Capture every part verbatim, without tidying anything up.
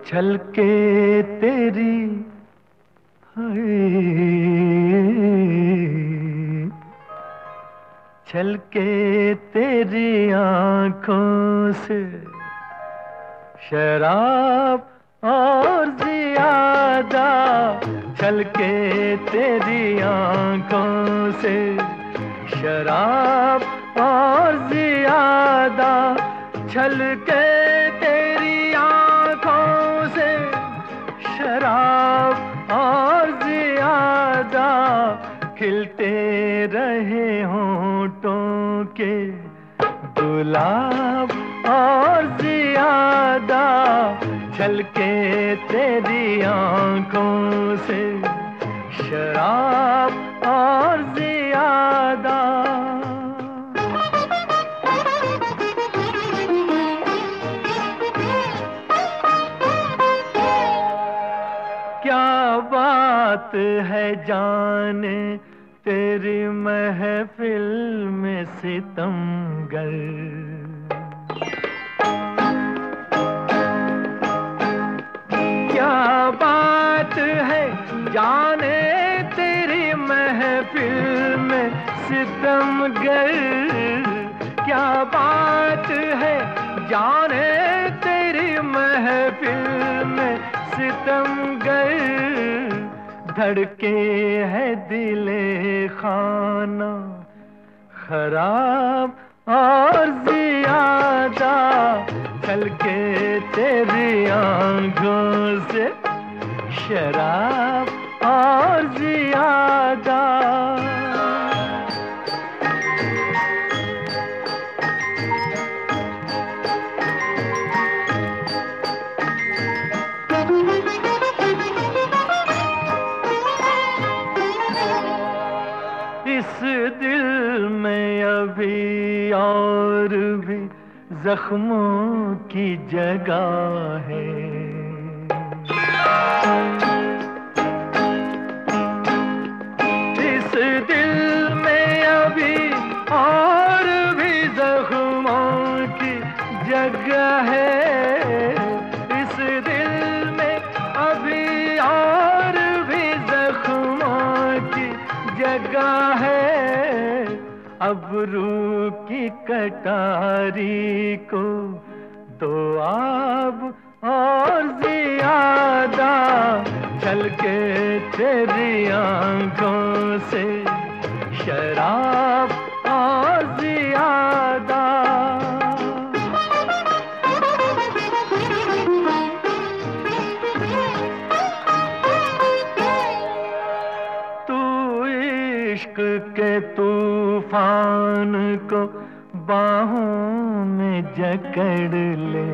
छलके तेरी हाय छलके तेरी आंखों से शराब और ज़ियादा छलके तेरी आंखों से शराब और ज़ियादा छलके तेरी आंखों से शराब और ज़ियादा खिलते रहे होंठों के गुलाब और ज़ियादा छलके तेरी आंखों से शराब और ज़ियादा। क्या बात है जाने तेरी महफिल में सितमगर, क्या बात है जाने तेरी महफिल में सितमगर, क्या बात है जाने तेरी महफिल में सितमगर, धड़के है दिले खाना खराब और ज़ियादा छलके तेरी आंखों से शराब और ज़ियादा। इस दिल में अभी और भी जख्मों की जगह है, इस दिल में अभी और भी जख्मों की जगह है, इस दिल में अभी और भी जख्मों की जगह है। अब रूह की कटारी को तो आब और ज़ियादा छलके तेरी आंखों से शराब और ज़ियादा। इश्क के तूफान को बाहों में जकड़ ले,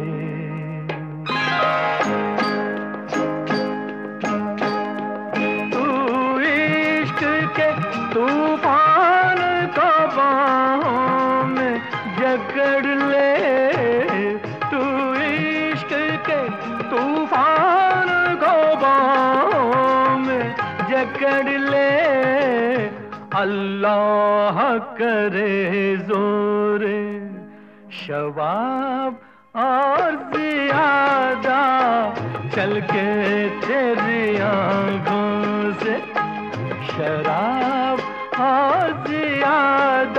तू इश्क के तूफान को बाहों में जकड़ ले, तू इश्क के तूफान को बाहों में जकड़ ले। अल्लाह करे जोरे शबाब और ज़ियादा छलके तेरी आंखों से शराब और ज़ियादा।